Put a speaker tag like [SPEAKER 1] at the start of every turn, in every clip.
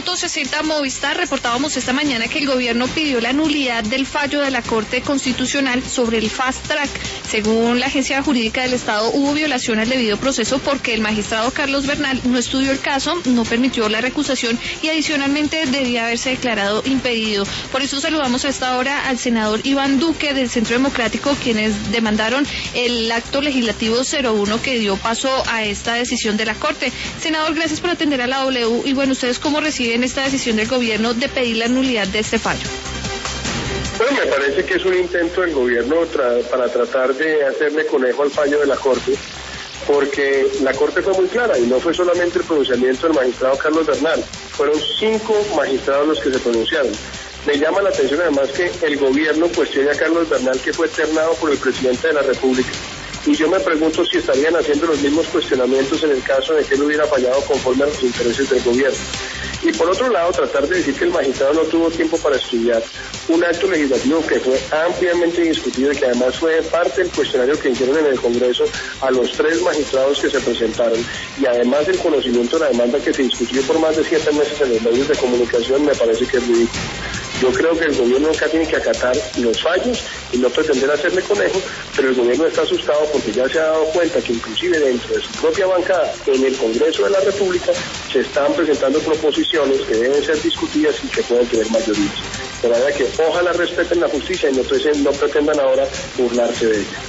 [SPEAKER 1] 360 Movistar reportábamos esta mañana que el gobierno pidió la nulidad del fallo de la Corte Constitucional sobre el Fast Track. Según la Agencia Jurídica del Estado, hubo violación al debido proceso porque el magistrado Carlos Bernal no estudió el caso, no permitió la recusación y adicionalmente debía haberse declarado impedido. Por eso saludamos a esta hora al senador Iván Duque del Centro Democrático, quienes demandaron el acto legislativo 01 que dio paso a esta decisión de la Corte. Senador, gracias por atender a la W. Y bueno, ¿ustedes cómo reciben esta decisión del gobierno de pedir la nulidad de este fallo?
[SPEAKER 2] Bueno, me parece que es un intento del gobierno para tratar de hacerle conejo al fallo de la Corte, porque la Corte fue muy clara y no fue solamente el pronunciamiento del magistrado Carlos Bernal, fueron 5 magistrados los que se pronunciaron. Me llama la atención además que el gobierno cuestiona a Carlos Bernal, que fue ternado por el presidente de la República. Y yo me pregunto si estarían haciendo los mismos cuestionamientos en el caso de que él hubiera fallado conforme a los intereses del gobierno. Y por otro lado, tratar de decir que el magistrado no tuvo tiempo para estudiar un acto legislativo que fue ampliamente discutido y que además fue parte del cuestionario que hicieron en el Congreso a los 3 magistrados que se presentaron, y además el conocimiento de la demanda que se discutió por más de 7 meses en los medios de comunicación, me parece que es ridículo. Yo creo que el gobierno acá tiene que acatar los fallos y no pretender hacerle conejo, pero el gobierno está asustado porque ya se ha dado cuenta que inclusive dentro de su propia bancada en el Congreso de la República se están presentando proposiciones que deben ser discutidas y que pueden tener mayorías. De manera que ojalá respeten la justicia y no pretendan ahora burlarse de ella.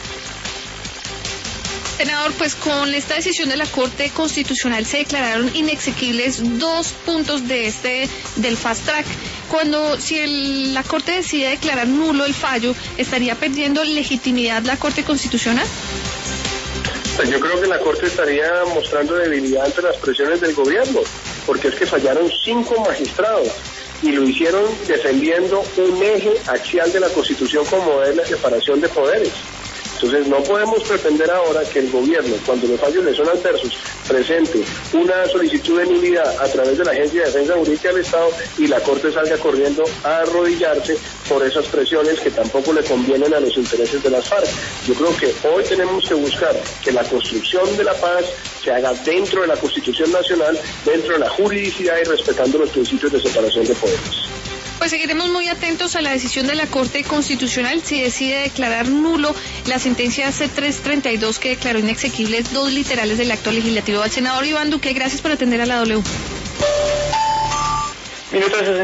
[SPEAKER 1] Senador, pues con esta decisión de la Corte Constitucional se declararon inexequibles 2 puntos del Fast Track. Si la Corte decide declarar nulo el fallo, ¿estaría perdiendo legitimidad la Corte Constitucional?
[SPEAKER 2] Pues yo creo que la Corte estaría mostrando debilidad ante las presiones del gobierno, porque es que fallaron 5 magistrados y lo hicieron defendiendo un eje axial de la Constitución como es la separación de poderes. Entonces no podemos pretender ahora que el gobierno, cuando los fallos le son adversos, presente una solicitud de nulidad a través de la Agencia de Defensa Jurídica del Estado y la Corte salga corriendo a arrodillarse por esas presiones que tampoco le convienen a los intereses de las FARC. Yo creo que hoy tenemos que buscar que la construcción de la paz se haga dentro de la Constitución Nacional, dentro de la juridicidad y respetando los principios de separación de poderes.
[SPEAKER 1] Pues seguiremos muy atentos a la decisión de la Corte Constitucional si decide declarar nulo la sentencia C-332 que declaró inexequibles 2 literales del acto legislativo. Al senador Iván Duque, gracias por atender a la W.